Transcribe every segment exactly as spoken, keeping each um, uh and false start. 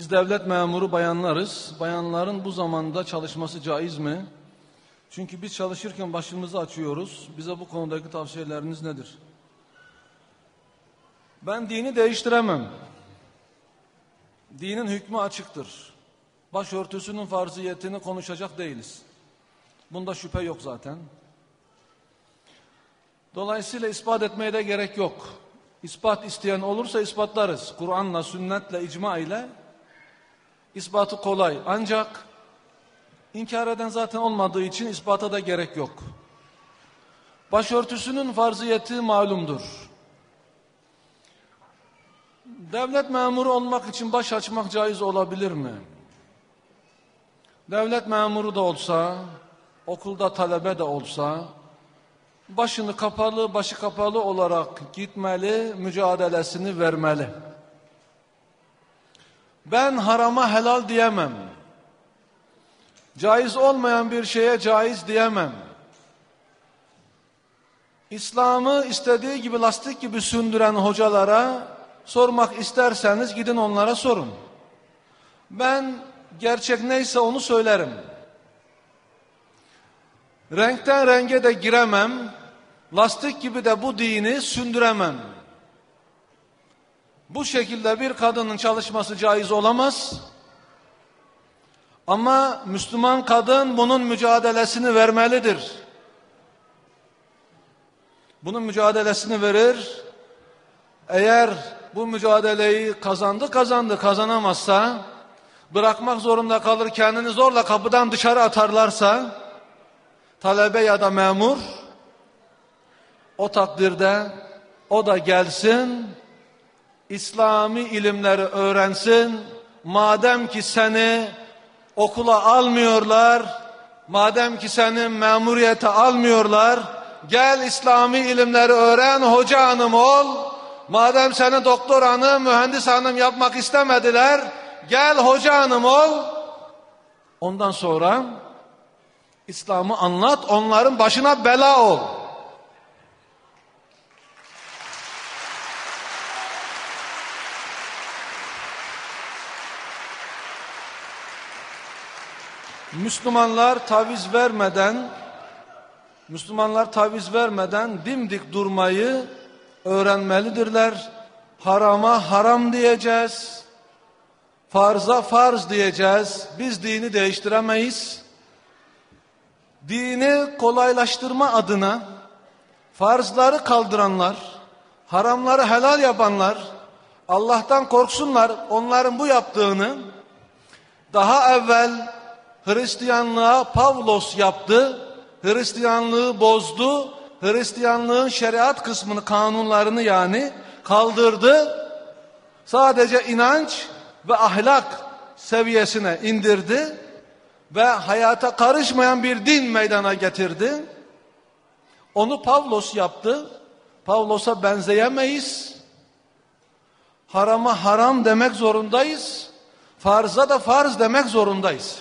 Biz devlet memuru bayanlarız. Bayanların bu zamanda çalışması caiz mi? Çünkü biz çalışırken başımızı açıyoruz. Bize bu konudaki tavsiyeleriniz nedir? Ben dini değiştiremem. Dinin hükmü açıktır. Başörtüsünün farziyetini konuşacak değiliz. Bunda şüphe yok zaten. Dolayısıyla ispat etmeye de gerek yok. İspat isteyen olursa ispatlarız. Kur'an'la, sünnetle, icma ile ispatı kolay. Ancak inkar eden zaten olmadığı için ispata da gerek yok. Başörtüsünün farziyeti malumdur. Devlet memuru olmak için baş açmak caiz olabilir mi? Devlet memuru da olsa, okulda talebe de olsa, başını kapalı, başı kapalı olarak gitmeli, mücadelesini vermeli. Ben harama helal diyemem. Caiz olmayan bir şeye caiz diyemem. İslam'ı istediği gibi lastik gibi sündüren hocalara sormak isterseniz gidin onlara sorun. Ben gerçek neyse onu söylerim. Renkten renge de giremem. Lastik gibi de bu dini sündüremem. Bu şekilde bir kadının çalışması caiz olamaz. Ama Müslüman kadın bunun mücadelesini vermelidir. Bunun mücadelesini verir. Eğer bu mücadeleyi kazandı kazandı kazanamazsa, bırakmak zorunda kalır, kendini zorla kapıdan dışarı atarlarsa, talebe ya da memur, o takdirde o da gelsin, İslami ilimleri öğrensin. Madem ki seni okula almıyorlar, madem ki seni memuriyete almıyorlar, gel İslami ilimleri öğren, hoca hanım ol. Madem seni doktor hanım, mühendis hanım yapmak istemediler, gel hoca hanım ol. Ondan sonra İslam'ı anlat, onların başına bela ol. Müslümanlar taviz vermeden, Müslümanlar taviz vermeden dimdik durmayı öğrenmelidirler. Harama haram diyeceğiz, farza farz diyeceğiz. Biz dini değiştiremeyiz. Dini kolaylaştırma adına farzları kaldıranlar, haramları helal yapanlar, Allah'tan korksunlar. Onların bu yaptığını daha evvel Hristiyanlığa Pavlos yaptı, Hristiyanlığı bozdu, Hristiyanlığın şeriat kısmını, kanunlarını yani kaldırdı. Sadece inanç ve ahlak seviyesine indirdi ve hayata karışmayan bir din meydana getirdi. Onu Pavlos yaptı. Pavlos'a benzeyemeyiz. Harama haram demek zorundayız. Farza da farz demek zorundayız.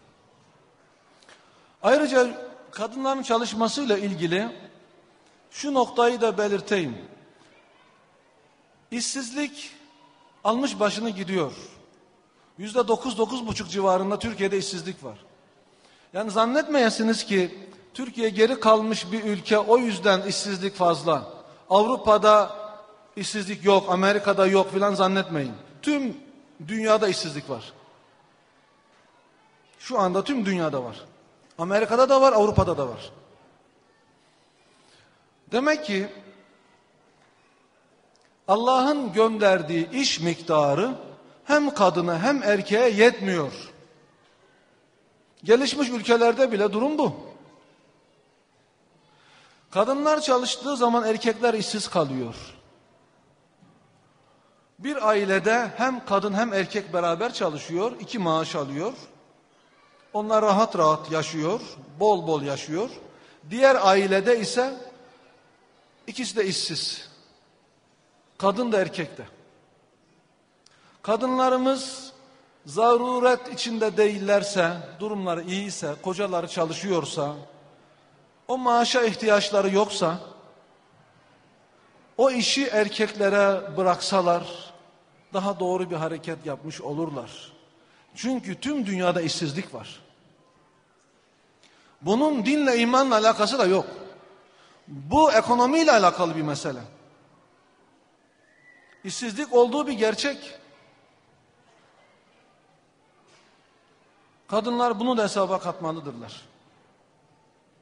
Ayrıca kadınların çalışmasıyla ilgili şu noktayı da belirteyim. İşsizlik almış başını gidiyor. Yüzde dokuz, dokuz buçuk civarında Türkiye'de işsizlik var. Yani zannetmeyesiniz ki Türkiye geri kalmış bir ülke, o yüzden işsizlik fazla. Avrupa'da işsizlik yok, Amerika'da yok filan zannetmeyin. Tüm dünyada işsizlik var. Şu anda tüm dünyada var. Amerika'da da var, Avrupa'da da var. Demek ki Allah'ın gönderdiği iş miktarı hem kadına hem erkeğe yetmiyor. Gelişmiş ülkelerde bile durum bu. Kadınlar çalıştığı zaman erkekler işsiz kalıyor. Bir ailede hem kadın hem erkek beraber çalışıyor, iki maaş alıyor. Onlar rahat rahat yaşıyor, bol bol yaşıyor. Diğer ailede ise ikisi de işsiz. Kadın da erkek de. Kadınlarımız zaruret içinde değillerse, durumları iyiyse, kocaları çalışıyorsa, o maaşa ihtiyaçları yoksa, o işi erkeklere bıraksalar, daha doğru bir hareket yapmış olurlar. Çünkü tüm dünyada işsizlik var. Bunun dinle, imanla alakası da yok. Bu ekonomiyle alakalı bir mesele. İşsizlik olduğu bir gerçek. Kadınlar bunu da hesaba katmalıdırlar.